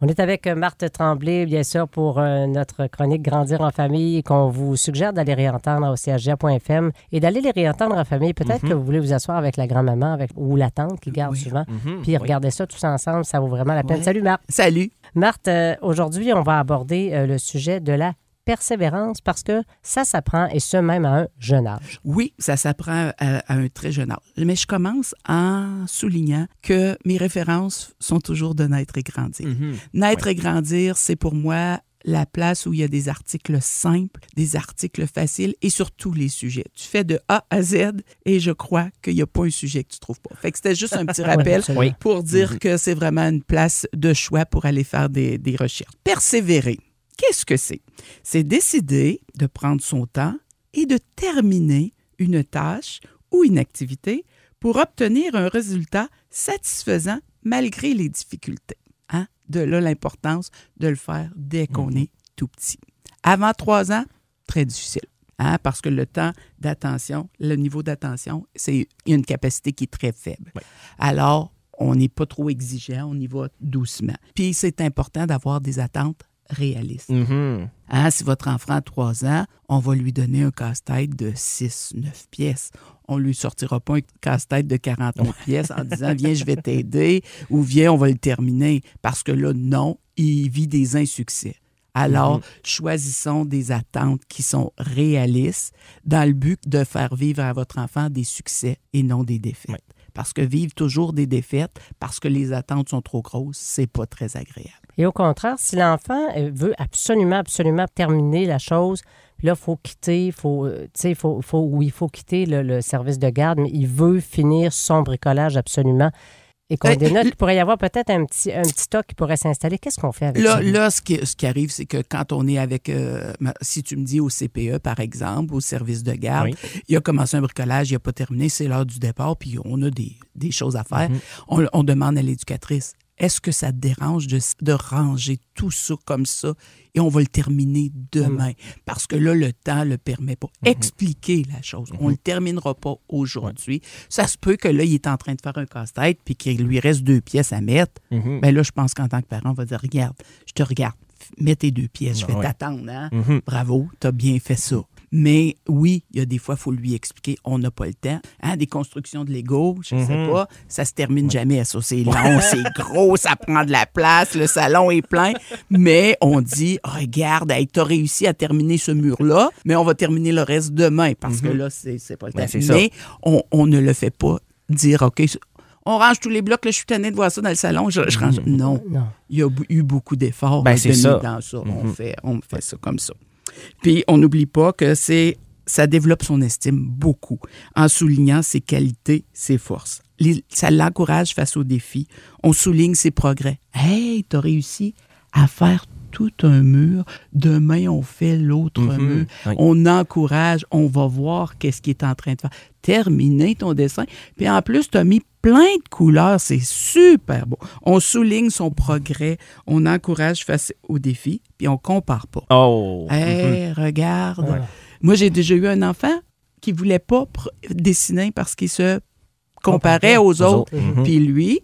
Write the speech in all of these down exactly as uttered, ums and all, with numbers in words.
On est avec Marthe Tremblay, bien sûr, pour euh, notre chronique Grandir en famille, qu'on vous suggère d'aller réentendre au c h g a point f m et d'aller les réentendre en famille. Peut-être mm-hmm. que vous voulez vous asseoir avec la grand-maman avec, ou la tante qui garde oui. souvent, mm-hmm. puis regardez oui. ça tous ensemble, ça vaut vraiment la peine. Oui. Salut, Marthe. Salut. Marthe, euh, aujourd'hui, on va aborder euh, le sujet de la persévérance parce que ça s'apprend et ce même à un jeune âge. Oui, ça s'apprend à, à un très jeune âge. Mais je commence en soulignant que mes références sont toujours de Naître et Grandir. Mm-hmm. Naître oui. et Grandir, c'est pour moi la place où il y a des articles simples, des articles faciles et sur tous les sujets. Tu fais de A à Z et je crois qu'il n'y a pas un sujet que tu ne trouves pas. Fait que c'était juste un petit rappel oui, pour dire mm-hmm. que c'est vraiment une place de choix pour aller faire des, des recherches. Persévérer. Qu'est-ce que c'est? C'est décider de prendre son temps et de terminer une tâche ou une activité pour obtenir un résultat satisfaisant malgré les difficultés. Hein? De là, l'importance de le faire dès qu'on mmh. est tout petit. Avant trois ans, très difficile. Hein? Parce que le temps d'attention, le niveau d'attention, c'est une capacité qui est très faible. Oui. Alors, on n'est pas trop exigeant, on y va doucement. Puis, c'est important d'avoir des attentes réaliste. Mm-hmm. Hein, si votre enfant a trois ans, on va lui donner un casse-tête de six neuf pièces. On ne lui sortira pas un casse-tête de quarante-neuf pièces en disant « Viens, je vais t'aider » ou « Viens, on va le terminer ». Parce que là, non, il vit des insuccès. Alors, mm-hmm. choisissons des attentes qui sont réalistes dans le but de faire vivre à votre enfant des succès et non des défaites. Oui. Parce que vivre toujours des défaites, parce que les attentes sont trop grosses, c'est pas très agréable. Et au contraire, si l'enfant veut absolument, absolument terminer la chose, puis là, il faut quitter, faut, tu sais, faut, faut, oui, il faut quitter le, le service de garde, mais il veut finir son bricolage absolument. Et qu'on euh, dénote qu'il pourrait y avoir peut-être un petit, un petit stock qui pourrait s'installer. Qu'est-ce qu'on fait avec là, ça? Là, ce qui, ce qui arrive, c'est que quand on est avec, euh, si tu me dis au C P E, par exemple, au service de garde, oui. il a commencé un bricolage, il n'a pas terminé, c'est l'heure du départ, puis on a des, des choses à faire. Mm-hmm. On, on demande à l'éducatrice, est-ce que ça te dérange de, de ranger tout ça comme ça et on va le terminer demain? Mm. Parce que là, le temps ne le permet pas. Mm-hmm. Expliquer la chose. Mm-hmm. On ne le terminera pas aujourd'hui. Ouais. Ça se peut que là, il est en train de faire un casse-tête puis qu'il lui reste deux pièces à mettre. Mm-hmm. Bien là, je pense qu'en tant que parent, on va dire, regarde, je te regarde, mets tes deux pièces, je vais ouais. t'attendre. Hein? Mm-hmm. Bravo, tu as bien fait ça. Mais oui, il y a des fois, il faut lui expliquer, on n'a pas le temps. Hein, des constructions de Lego, je ne mm-hmm. sais pas, ça se termine ouais. jamais. Ça, c'est long, c'est gros, ça prend de la place, le salon est plein. Mais on dit, regarde, hey, tu as réussi à terminer ce mur-là, mais on va terminer le reste demain parce mm-hmm. que là, c'est, c'est pas le temps. Ben, c'est mais on, on ne le fait pas dire, OK, on range tous les blocs, là, je suis tannée de voir ça dans le salon, je, je range. Mm-hmm. Non. non, il y a eu beaucoup d'efforts ben, c'est ça. dans ça. Mm-hmm. On fait, on fait ça comme ça. Puis, on n'oublie pas que c'est, ça développe son estime beaucoup en soulignant ses qualités, ses forces. Les, ça l'encourage face aux défis. On souligne ses progrès. « Hey, t'as réussi à faire tout un mur. Demain, on fait l'autre mm-hmm. mur. Oui. On encourage, on va voir qu'est-ce qu'il est en train de faire. Terminer ton dessin. Puis en plus, tu as mis plein de couleurs. C'est super beau. On souligne son progrès. On encourage face aux défis. Puis on compare pas. Oh! Hey, mm-hmm. regarde. Ouais. Moi, j'ai déjà eu un enfant qui voulait pas pr- dessiner parce qu'il se comparait aux, aux autres. autres. Mm-hmm. Puis lui,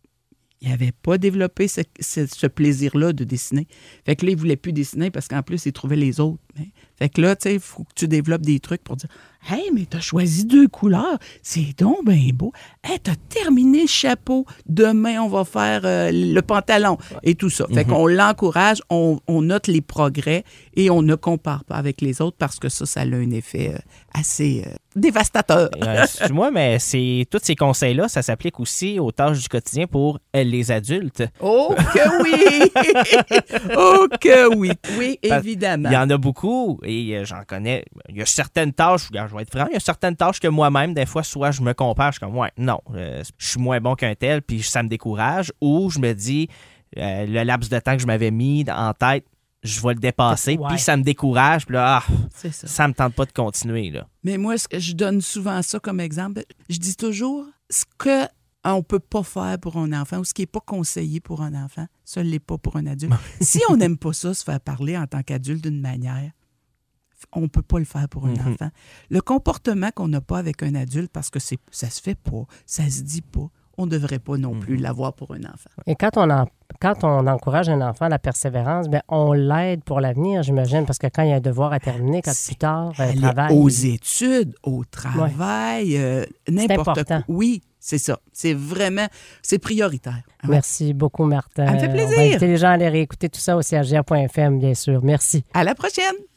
il n'avait pas développé ce, ce, ce plaisir-là de dessiner. Fait que là, il ne voulait plus dessiner parce qu'en plus, il trouvait les autres. Mais... Fait que là, tu sais, il faut que tu développes des trucs pour dire « Hey, mais tu as choisi deux couleurs. C'est donc bien beau. Hey, tu as terminé le chapeau. Demain, on va faire euh, le pantalon. » Et tout ça. Fait mm-hmm. qu'on l'encourage, on, on note les progrès et on ne compare pas avec les autres parce que ça, ça a un effet euh, assez euh, dévastateur. euh, excuse-moi, mais c'est, tous ces conseils-là, ça s'applique aussi aux tâches du quotidien pour euh, les adultes. Oh que oui! Oh que oui! Oui, évidemment. Il y en a beaucoup. Et euh, j'en connais. Il y a certaines tâches, je vais être franc, il y a certaines tâches que moi-même, des fois, soit je me compare, je suis comme, ouais, non, euh, je suis moins bon qu'un tel, puis ça me décourage, ou je me dis, euh, le laps de temps que je m'avais mis en tête, je vais le dépasser, ouais. puis ça me décourage, puis là, ah, c'est ça. Ça me tente pas de continuer, là. Mais moi, ce que je donne souvent ça comme exemple, je dis toujours, ce que on ne peut pas faire pour un enfant ou ce qui n'est pas conseillé pour un enfant, ça ne l'est pas pour un adulte. Si on n'aime pas ça, se faire parler en tant qu'adulte d'une manière, on ne peut pas le faire pour un mm-hmm. enfant. Le comportement qu'on n'a pas avec un adulte, parce que c'est, ça se fait pas, ça se dit pas, on ne devrait pas non plus Mm-hmm. l'avoir pour un enfant. Et quand on, en, quand on encourage un enfant à la persévérance, bien, on l'aide pour l'avenir, j'imagine, parce que quand il y a un devoir à terminer, quand C'est- plus tard, un Aller travail... aux études, au travail, euh, n'importe important. quoi. Oui, c'est ça. C'est vraiment, c'est prioritaire. Ouais. Merci beaucoup, Martha. Ça me fait On va plaisir. inviter les gens à aller réécouter tout ça au C H R point F M, bien sûr. Merci. À la prochaine!